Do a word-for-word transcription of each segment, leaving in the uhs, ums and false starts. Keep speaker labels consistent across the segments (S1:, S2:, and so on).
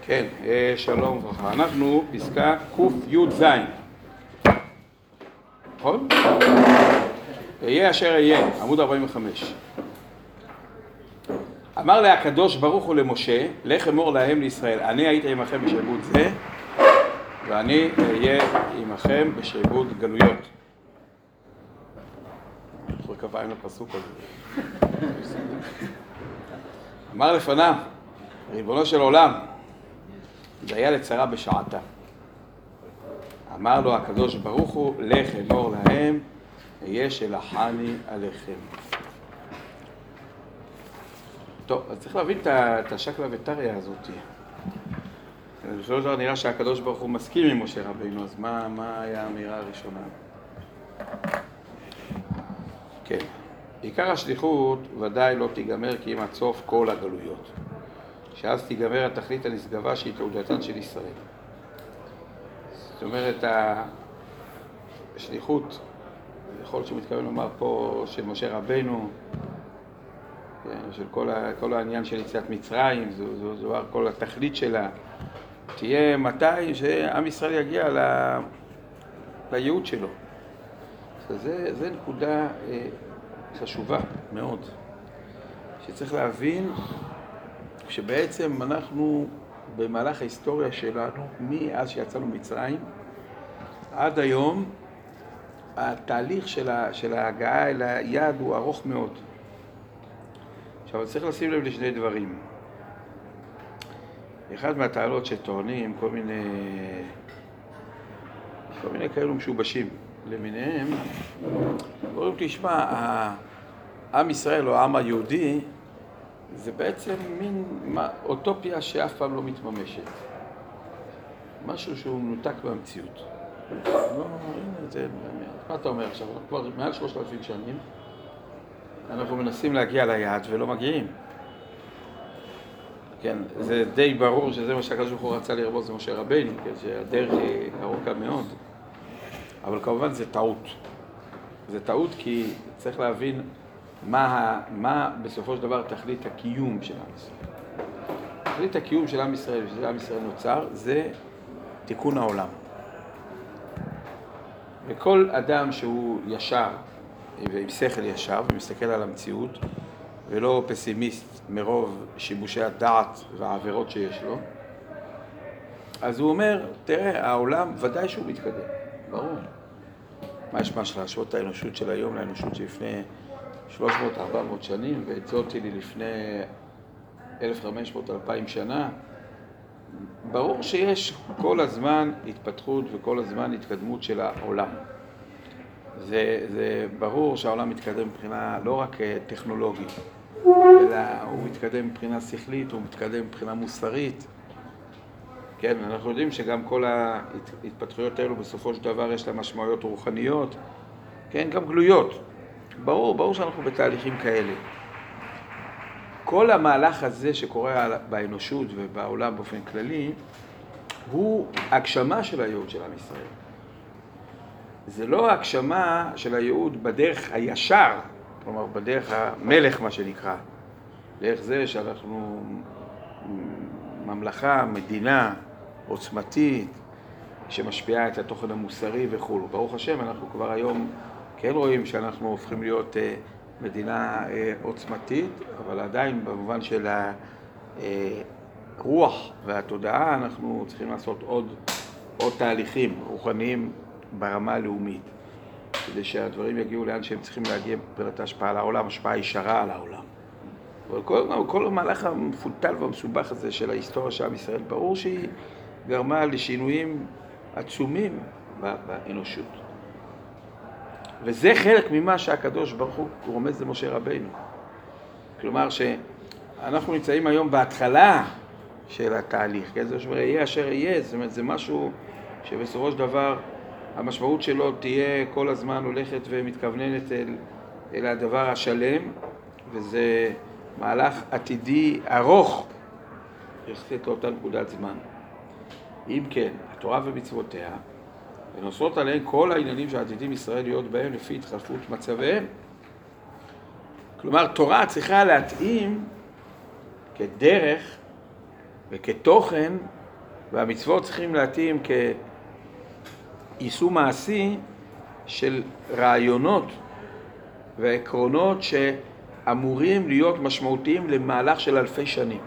S1: כן, שלום וברכה. אנחנו פסקה ק"ז. נכון? יהיה אשר יהיה, עמוד ארבעים וחמש. אמר לה הקדוש ברוך הוא למשה, לך אמור להם לישראל, אני הייתי עמכם בשעבוד זה, ואני אהיה עמכם בשעבוד גלויות. אנחנו קבעים לפסוק הזה. אמר לפניו, ריבונו של עולם, זה היה לצרה בשעתה. אמר לו הקדוש ברוך הוא, לך אמור להם, אהיה שלחני עליכם. טוב, אז צריך להבין את השקלא וטריא הזאת. בסופו של דבר נראה שהקדוש ברוך הוא מסכים עם משה רבינו, אז מה, מה היה האמירה הראשונה? כן, עיקר השליחות ודאי לא תיגמר כי אם עד סוף כל הגלויות. שאז תיגמר התכלית הנשגבה שהיא תעודתן של ישראל. זאת אומרת, השליחות, יכול שמתכוון לומר פה של משה רבינו, של כל, ה, כל העניין של יציאת מצרים, זו, זו, זו כל התכלית שלה, תהיה מתי שעם ישראל יגיע ל, לייעוד שלו. זה, זה נקודה אה, חשובה מאוד, שצריך להבין שבעצם אנחנו במהלך ההיסטוריה שלנו, מאז שיצאנו מצרים, עד היום, התהליך של, ה, של ההגעה אל היעד הוא ארוך מאוד. עכשיו, צריך לשים לב לשני דברים. אחד מהטענות שטוענים, כל מיני, כל מיני כאלו משובשים למיניהם, אומרים, תשמע, העם ישראל או העם היהודי, זה בעצם מין אוטופיה שאף פעם לא מתממשת. משהו שהוא מנותק במציאות. לא, הנה, זה, מה אתה אומר עכשיו? כבר מעל שלושת אלפים שנים, אנחנו מנסים להגיע ליעד ולא מגיעים. כן, זה די ברור שזה מה שהקדוש ברוך הוא רצה לרבות, זה משה רבינו, כן, שהדרך היא ארוכה מאוד. אבל כמובן זה טעות. זה טעות כי צריך להבין מה, מה בסופו של דבר תכלית הקיום של עם ישראל. תכלית הקיום של עם ישראל, ושל עם ישראל נוצר, זה תיקון העולם. וכל אדם שהוא ישר, ועם שכל ישר, ומסתכל על המציאות, ולא פסימיסט מרוב שיבושי הדעת והעבירות שיש לו, אז הוא אומר, תראה, העולם ודאי שהוא מתקדם, ברור. מה יש מה של להשוות את האנושות של היום לאנושות שלפני שלוש מאות ארבע מאות שנים, ואת זאת לי לפני אלף וחמש מאות אלפיים שנה? ברור שיש כל הזמן התפתחות וכל הזמן התקדמות של העולם. זה, זה ברור שהעולם מתקדם מבחינה לא רק טכנולוגית, אלא הוא מתקדם מבחינה שכלית, הוא מתקדם מבחינה מוסרית. כן, אנחנו יודעים שגם כל ההתפתחויות האלו בסופו של דבר יש לה משמעויות רוחניות, כן, גם גלויות. ברור, ברור שאנחנו בתהליכים כאלה. כל המהלך הזה שקורה באנושות ובעולם באופן כללי, הוא הגשמה של הייעוד של עם ישראל. זה לא הגשמה של הייעוד בדרך הישר, כלומר בדרך המלך מה שנקרא, דרך זה שאנחנו ממלכה, מדינה עוצמתית, שמשפיעה את התוכן המוסרי וכו'. ברוך השם, אנחנו כבר היום כן רואים שאנחנו הופכים להיות מדינה עוצמתית, אבל עדיין במובן של הרוח והתודעה אנחנו צריכים לעשות עוד, עוד תהליכים רוחניים ברמה הלאומית, כדי שהדברים יגיעו לאן שהם צריכים להגיע מבחינת ההשפעה על העולם, השפעה ישרה על העולם. אבל כל, כל המהלך המפותל והמסובך הזה של ההיסטוריה של עם ישראל, ברור שהיא גרמה לשינויים עצומים באנושות. וזה חלק ממה שהקדוש ברוך הוא רומז למשה רבינו. כלומר שאנחנו נמצאים היום בהתחלה של התהליך, כן? זה שאומר, יהיה אשר יהיה, זאת אומרת, זה משהו שבסופו של דבר המשמעות שלו תהיה כל הזמן הולכת ומתכווננת אל, אל הדבר השלם, וזה מהלך עתידי ארוך יחסית לאותה נקודת זמן. אם כן, התורה ומצוותיה, ונוסעות עליהן כל העניינים שעתידים ישראל להיות בהם לפי התחלפות מצביהם. כלומר, תורה צריכה להתאים כדרך וכתוכן והמצוות צריכים להתאים כיישום מעשי של רעיונות ועקרונות שאמורים להיות משמעותיים למהלך של אלפי שנים.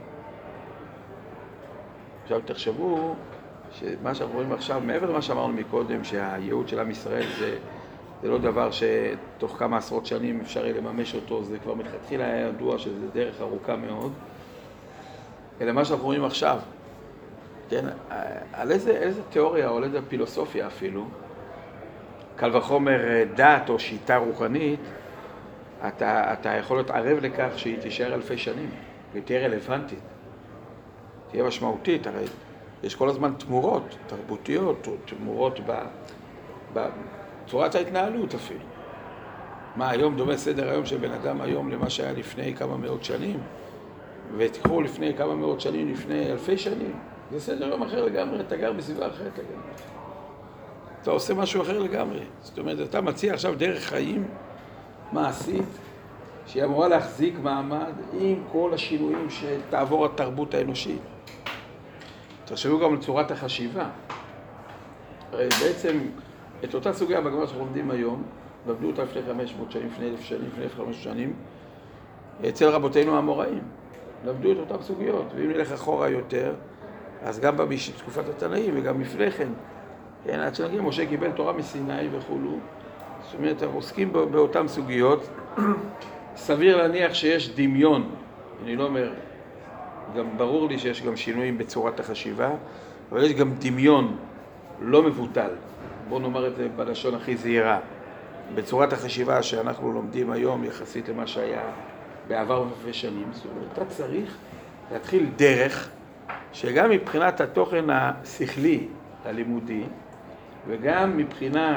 S1: עכשיו תחשבו שמה שאנחנו רואים עכשיו, מעבר למה שאמרנו מקודם, שהייעוד של עם ישראל זה, זה לא דבר שתוך כמה עשרות שנים אפשר יהיה לממש אותו, זה כבר מלכתחילה היה ידוע שזה דרך ארוכה מאוד, אלא מה שאנחנו רואים עכשיו, כן, על איזה, איזה תיאוריה או על איזה פילוסופיה אפילו, קל וחומר דת או שיטה רוחנית, אתה, אתה יכול להתערב לכך שהיא תישאר אלפי שנים, ותהיה רלוונטית, תהיה משמעותית, הרי יש כל הזמן תמורות תרבותיות, או תמורות בצורת ההתנהלות אפילו. מה, היום דומה סדר היום של בן אדם היום למה שהיה לפני כמה מאות שנים, ותקחו לפני כמה מאות שנים, לפני אלפי שנים, זה סדר יום אחר לגמרי, אתה גר בסביבה אחרת לגמרי. אתה עושה משהו אחר לגמרי. זאת אומרת, אתה מציע עכשיו דרך חיים מעשית, שהיא אמורה להחזיק מעמד עם כל השינויים שתעבור התרבות האנושית. תחשבו גם על צורת החשיבה. הרי בעצם את אותה סוגיה בגמרא שאנחנו לומדים היום, למדו אותה לפני חמש מאות שנים, לפני אלף שנים, לפני אלף וחמש מאות שנים, אצל רבותינו האמוראים. למדו את אותן סוגיות, ואם נלך אחורה יותר, אז גם בתקופת התנאים וגם לפני כן, כן, עד שנגיד, משה קיבל תורה מסיני וכולו. זאת אומרת, אנחנו עוסקים באותן סוגיות. סביר להניח שיש דמיון, אני לא אומר, גם ברור לי שיש גם שינויים בצורת החשיבה, אבל יש גם דמיון לא מבוטל, בואו נאמר את זה בלשון הכי זהירה, בצורת החשיבה שאנחנו לומדים היום יחסית למה שהיה בעבר ושנים. זאת אומרת, אתה צריך להתחיל דרך שגם מבחינת התוכן השכלי, הלימודי, וגם מבחינת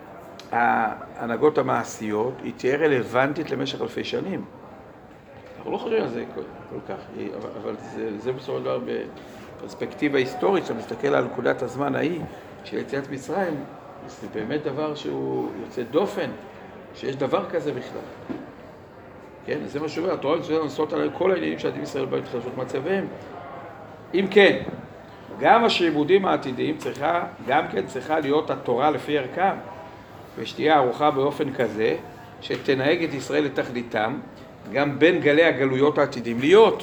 S1: ההנהגות המעשיות, היא תהיה רלוונטית למשך אלפי שנים. אנחנו לא חושבים על זה כל, כל כך, אבל זה, זה בסופו של דבר בפרספקטיבה היסטורית, שאתה מסתכל על נקודת הזמן ההיא של יציאת מצרים, זה באמת דבר שהוא יוצא דופן, שיש דבר כזה בכלל. כן, זה מה שאומר, התורה מצוין לנסות עליהם כל העניינים שעתיד ישראל באים להתחדשות מצביהם. אם כן, גם השעבודים העתידיים צריכה, גם כן צריכה להיות התורה לפי ערכם, ושתהיה ערוכה באופן כזה, שתנהג את ישראל לתכליתם, גם בין גלי הגלויות העתידים להיות.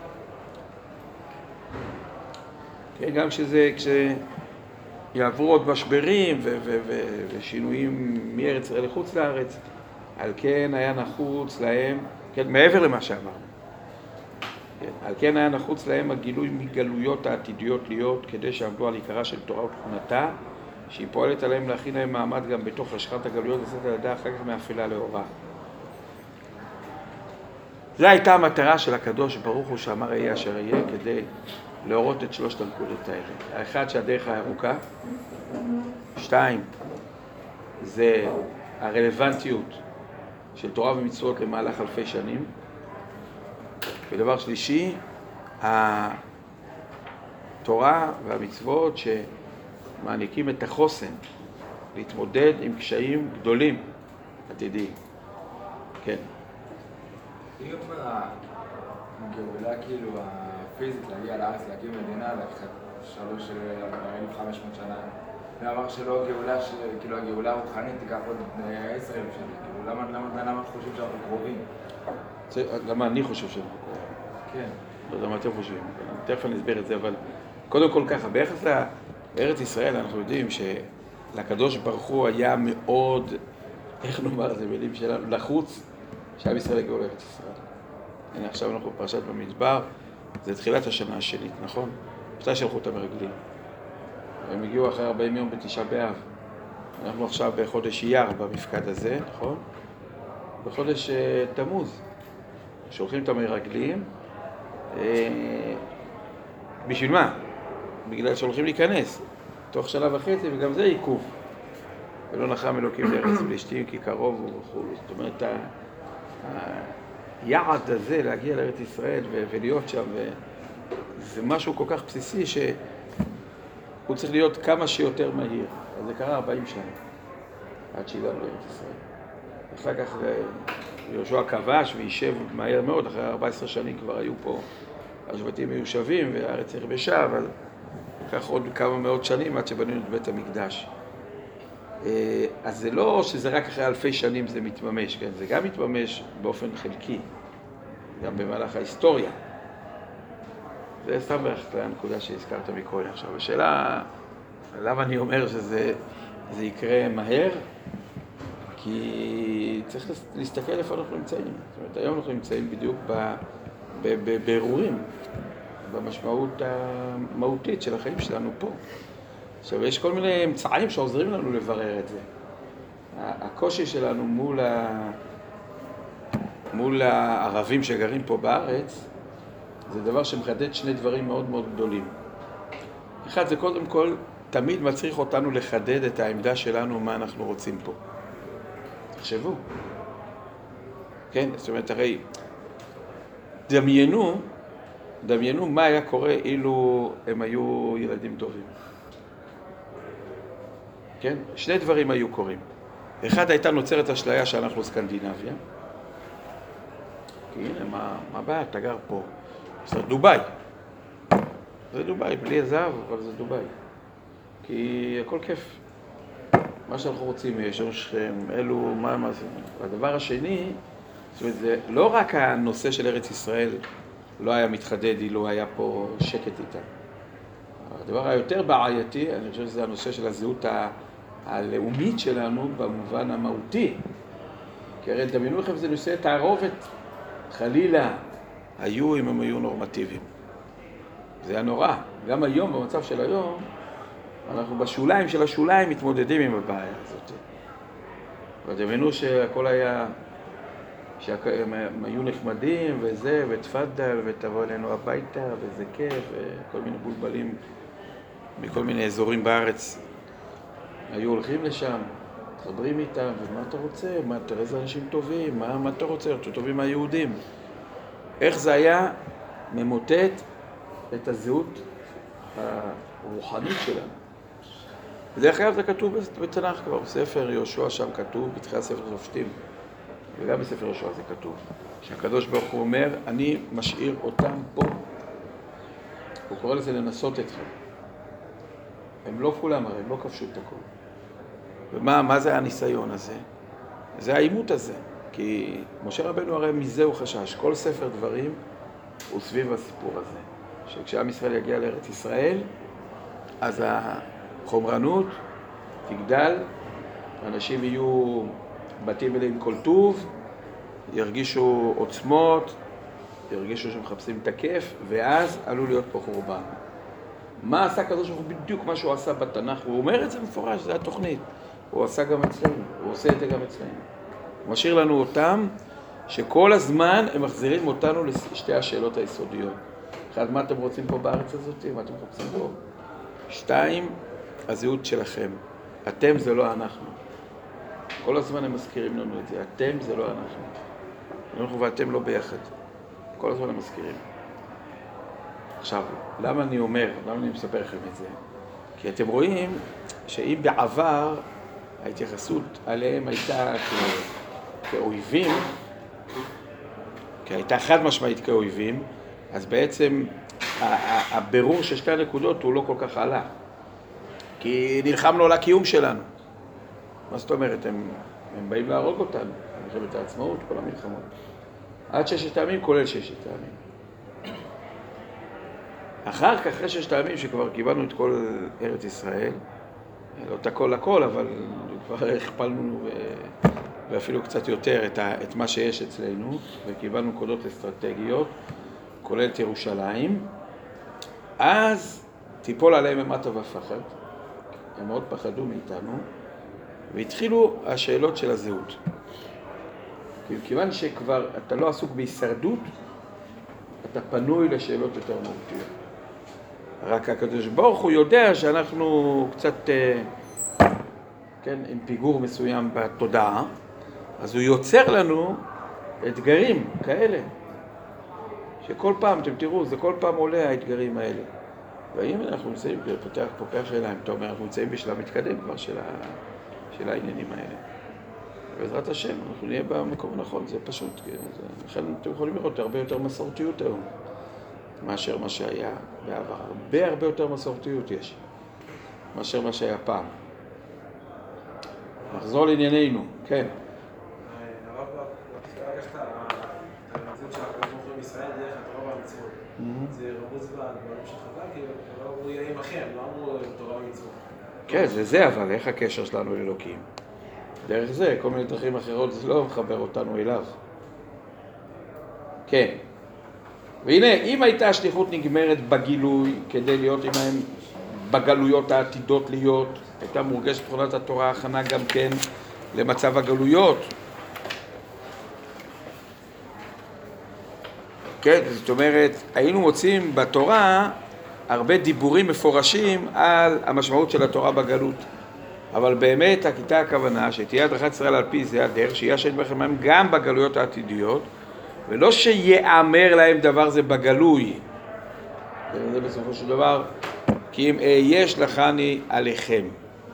S1: כן, גם כשזה, כשיעברו עוד משברים ו- ו- ו- ושינויים מארץ ישראל לחוץ לארץ, על כן היה נחוץ להם, כן, מעבר למה שאמרנו, כן, על כן היה נחוץ להם הגילוי מגלויות העתידיות להיות, כדי שעמדו על עיקרה של תורה ותכונתה, שהיא פועלת עליהם להכין להם מעמד גם בתוך השכת הגלויות, וזאת על ידה אחר כך מאפלה לאורה. זו הייתה המטרה של הקדוש ברוך הוא שאמר יהיה אשר יהיה, כדי להורות את שלושת הנקודות האלה. האחד, שהדרך הארוכה. שתיים, זה הרלוונטיות של תורה ומצוות למהלך אלפי שנים. ודבר שלישי, התורה והמצוות שמעניקים את החוסן להתמודד עם קשיים גדולים עתידיים. כן.
S2: אם הגאולה כאילו הפיזית להגיע לארץ, להקים מדינה, לקחת שלוש אלף וחמש מאות שנה, ואמר שלא גאולה, כאילו הגאולה הרוחנית תיקח עוד עשר אלף שנה, כאילו למה למה חושבים שאנחנו קרובים?
S1: למה אני חושב שאנחנו קרובים?
S2: כן.
S1: לא יודע מה אתם חושבים, תכף אני אסביר את זה, אבל קודם כל ככה, ביחס לארץ ישראל אנחנו יודעים שלקדוש ברוך הוא היה מאוד, איך נאמר את זה מילים שלנו, לחוץ שעם ישראל יגיעו לארץ ישראל. הנה עכשיו אנחנו בפרשת במדבר, זה תחילת השנה השנית, נכון? מתי שלחו את המרגלים? הם הגיעו אחרי ארבעים יום בתשעה באב. אנחנו עכשיו בחודש אייר במפקד הזה, נכון? בחודש תמוז. שולחים את המרגלים. בשביל מה? בגלל שהולכים להיכנס. תוך שנה וחצי, וגם זה עיכוב. ולא נחם אלוקים לארץ פלישתים כי קרוב וכו'. זאת אומרת, היעד הזה להגיע לארץ ישראל ולהיות שם, זה משהו כל כך בסיסי שהוא צריך להיות כמה שיותר מהיר. אז זה קרה ארבעים שנה, עד שהגענו לארץ ישראל. אחר כך יהושע כבש וישב מהר מאוד, אחרי ארבע עשרה שנים כבר היו פה השבטים מיושבים והארץ נכבשה, אבל לקח עוד כמה מאות שנים עד שבנינו את בית המקדש. אז זה לא שזה רק אחרי אלפי שנים זה מתממש, כן? זה גם מתממש באופן חלקי, גם במהלך ההיסטוריה. זה סתם בערך הנקודה שהזכרת מקודם. עכשיו, השאלה, למה אני אומר שזה זה יקרה מהר? כי צריך להסתכל איפה אנחנו נמצאים. זאת אומרת, היום אנחנו נמצאים בדיוק באירועים, במשמעות המהותית של החיים שלנו פה. עכשיו, יש כל מיני אמצעים שעוזרים לנו לברר את זה. הקושי שלנו מול, ה... מול הערבים שגרים פה בארץ, זה דבר שמחדד שני דברים מאוד מאוד גדולים. אחד, זה קודם כל, תמיד מצריך אותנו לחדד את העמדה שלנו, מה אנחנו רוצים פה. תחשבו. כן, זאת אומרת, הרי, דמיינו, דמיינו מה היה קורה אילו הם היו ילדים טובים. כן? שני דברים היו קורים. אחד, הייתה נוצרת אשליה שאנחנו סקנדינביה. כי הנה, מה, מה בעיה? אתה גר פה. זה דוביי. זה דוביי, בלי הזהב, אבל זה דוביי. כי הכל כיף. מה שאנחנו רוצים, יש לנו שכם, אלו, מה, מה זה. והדבר השני, זאת אומרת, זה לא רק הנושא של ארץ ישראל לא היה מתחדד, אילו היה פה שקט איתה. הדבר היותר בעייתי, אני חושב שזה הנושא של הזהות הלאומית שלנו במובן המהותי. כי הרי דמיינו לכם, זה נושא תערובת, חלילה, היו אם הם היו נורמטיביים. זה היה נורא. גם היום, במצב של היום, אנחנו בשוליים של השוליים מתמודדים עם הבעיה הזאת. ודמיינו שהכל היה, שהם היו נחמדים וזה, ותפדל, ותבוא אלינו הביתה, וזה כיף, וכל מיני בולבלים מכל מיני אזורים בארץ היו הולכים לשם, מתחברים איתם, ומה אתה רוצה? מה, תראה איזה אנשים טובים, מה, מה אתה רוצה? יותר טובים מהיהודים. איך זה היה ממוטט את הזהות הרוחנית שלנו. בדרך כלל זה כתוב בתנ"ך כבר, בספר יהושע שם כתוב, בתחילת ספר שופטים, וגם בספר יהושע זה כתוב, שהקדוש ברוך הוא אומר, אני משאיר אותם פה. הוא קורא לזה לנסות אתכם. הם לא כולם הרי, הם לא כבשו את הכל. ומה מה זה הניסיון הזה? זה העימות הזה. כי משה רבנו הרי מזה הוא חשש. כל ספר דברים הוא סביב הסיפור הזה. שכשעם ישראל יגיע לארץ ישראל, אז החומרנות תגדל, אנשים יהיו בתים אליהם כל טוב, ירגישו עוצמות, ירגישו שמחפשים את הכיף, ואז עלול להיות פה חורבן. מה עשה הקדוש ברוך הוא? בדיוק מה שהוא עשה בתנ"ך, הוא אומר את זה מפורש, זה התוכנית. הוא עשה גם אצלנו, הוא עושה את זה גם אצלנו. הוא משאיר לנו אותם, שכל הזמן הם מחזירים אותנו לשתי השאלות היסודיות. אחד, מה אתם רוצים פה בארץ הזאת? מה אתם מחפשים פה? שתיים, הזהות שלכם. אתם זה לא אנחנו. כל הזמן הם מזכירים לנו את זה. אתם זה לא אנחנו. אנחנו ואתם לא ביחד. כל הזמן הם מזכירים. עכשיו, למה אני אומר, למה אני מספר לכם את זה? כי אתם רואים שאם בעבר ההתייחסות עליהם הייתה כ... כאויבים, כי הייתה חד משמעית כאויבים, אז בעצם הבירור של שתי הנקודות הוא לא כל כך עלה. כי נלחמנו על הקיום שלנו. מה זאת אומרת? הם, הם באים להרוג אותנו. מלחמת העצמאות, כל המלחמות. עד ששת הימים, כולל ששת הימים. אחר כך, אחרי ששת הימים שכבר קיבלנו את כל ארץ ישראל, לא את הכל הכל, אבל כבר הכפלנו ו... ואפילו קצת יותר את, ה... את מה שיש אצלנו, וקיבלנו נקודות אסטרטגיות, כולל את ירושלים, אז תיפול עליהם אימת ופחד, הם מאוד פחדו מאיתנו, והתחילו השאלות של הזהות. כיוון שכבר אתה לא עסוק בהישרדות, אתה פנוי לשאלות יותר מהותיות. רק הקדוש ברוך הוא יודע שאנחנו קצת, כן, עם פיגור מסוים בתודעה, אז הוא יוצר לנו אתגרים כאלה, שכל פעם, אתם תראו, זה כל פעם עולה האתגרים האלה. והאם אנחנו נמצאים, פותח פופח שלהם, אתה אומר, אנחנו נמצאים בשלב מתקדם כבר של, ה... של העניינים האלה. בעזרת השם, אנחנו נהיה במקום הנכון, זה פשוט. זה... לכן אתם יכולים לראות הרבה יותר מסורתיות היום. מאשר מה שהיה בעבר. הרבה הרבה יותר מסורתיות יש, מאשר מה שהיה פעם. נחזור לענייננו, כן.
S3: הרב לקח את המציאות של הקדוש ברוך ישראל דרך התורה והמצוות. זה רמוז בדברים של חז"ל, כי לא אמרו יהיה עמכם, לא אמרו תורה ומצוות.
S1: כן, זה זה, אבל איך הקשר שלנו לאלוקים? דרך זה, כל מיני דרכים אחרות, זה לא מחבר אותנו אליו. כן. והנה, אם הייתה השליחות נגמרת בגילוי, כדי להיות עמהם בגלויות העתידות להיות, הייתה מורגשת תכונת התורה הכנה גם כן למצב הגלויות. כן, זאת אומרת, היינו מוצאים בתורה הרבה דיבורים מפורשים על המשמעות של התורה בגלות. אבל באמת הייתה הכוונה שתהיה הדרכת ישראל על פי זה הדרך, שיהיה השם יתברך עמהם גם בגלויות העתידיות, ולא שיאמר להם דבר זה בגלוי. זה בסופו של דבר, כי אם אהיה שלחני עליכם.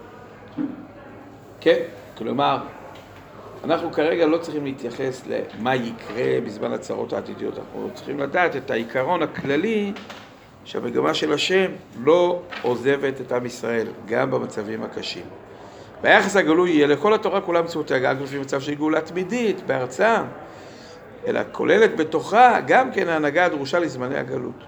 S1: כן, כלומר, אנחנו כרגע לא צריכים להתייחס למה יקרה בזמן הצרות העתידיות. אנחנו צריכים לדעת את העיקרון הכללי שהמגמה של השם לא עוזבת את עם ישראל, גם במצבים הקשים. ביחס הגלוי יהיה לכל התורה כולה מצוותיה, גם לפי מצב של גאולה תמידית בארצם, אלא כוללת בתוכה גם כן ההנהגה הדרושה לזמני הגלות.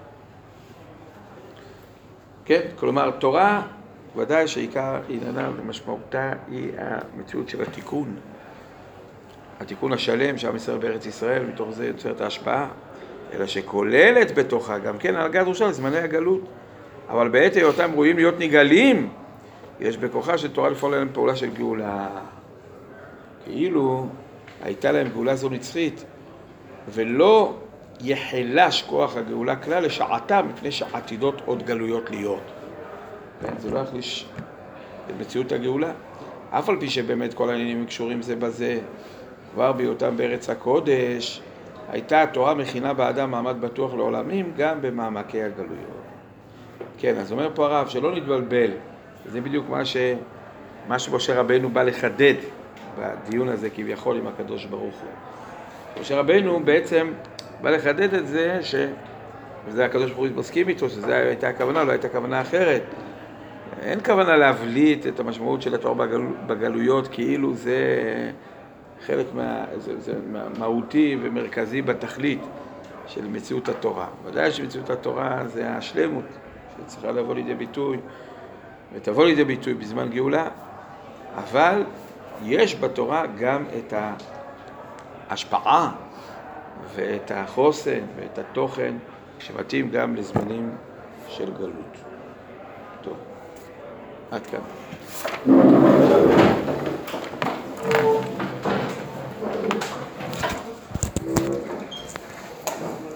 S1: כן, כלומר, תורה, ודאי שעיקר עניינה ומשמעותה היא המציאות של התיקון. התיקון השלם שעם ישראל בארץ ישראל, מתוך זה יוצרת ההשפעה, אלא שכוללת בתוכה גם כן ההנהגה הדרושה לזמני הגלות. אבל בעת היותם ראויים להיות נגאלים, יש בכוחה של תורה לפעול להם פעולה של גאולה. כאילו הייתה להם גאולה זו נצחית, ולא יחלש כוח הגאולה כלל לשעתה מפני שעתידות עוד גלויות להיות. זה לא יחליש את מציאות הגאולה. אף על פי שבאמת כל העניינים קשורים זה בזה, כבר בהיותם בארץ הקודש, הייתה התורה מכינה באדם מעמד בטוח לעולמים גם במעמקי הגלויות. כן, אז אומר פה הרב שלא נתבלבל, זה בדיוק מה ש... מה שמשה רבנו בא לחדד בדיון הזה כביכול עם הקדוש ברוך הוא. משה רבנו בעצם בא לחדד את זה ש... וזה הקדוש ברוך הוא מסכים איתו, שזו הייתה הכוונה, לא הייתה כוונה אחרת. אין כוונה להבליט את המשמעות של התורה בגל... בגלויות כאילו זה חלק מה... זה, זה מהותי ומרכזי בתכלית של מציאות התורה. ודאי שמציאות התורה זה השלמות שצריכה לבוא לידי ביטוי, ותבוא לידי ביטוי בזמן גאולה, אבל יש בתורה גם את ההשפעה ואת החוסן ואת התוכן שמתאים גם לזמנים של גלות. טוב, עד כאן.